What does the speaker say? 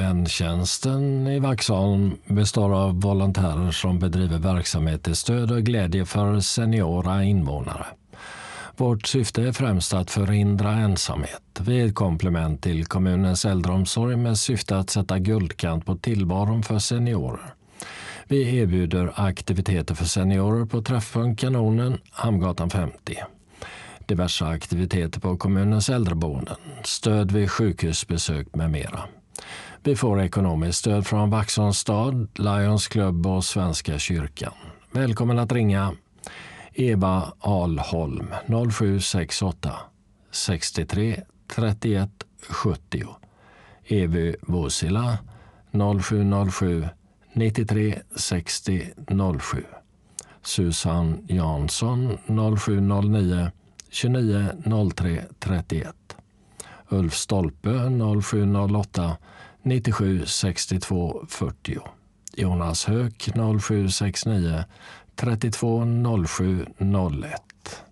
Väntjänsten i Vaxholm består av volontärer som bedriver verksamhet till stöd och glädje för seniora invånare. Vårt syfte är främst att förhindra ensamhet. Vi är ett komplement till kommunens äldreomsorg med syfte att sätta guldkant på tillvaron för seniorer. Vi erbjuder aktiviteter för seniorer på Träffpunkt Kanonen, Hamngatan 50. Diverse aktiviteter på kommunens äldreboenden, stöd vid sjukhusbesök med mera. Vi får ekonomiskt stöd från Vaxholms stad, Lions Club och Svenska kyrkan. Välkommen att ringa Eva Alholm 0768 63 31 70. Evy Vosila 0707 93 60 07. Susan Jansson 0709 29 03 31. Ulf Stolpe 0708 97 62 40. Jonas Höök 0769 32 07 01.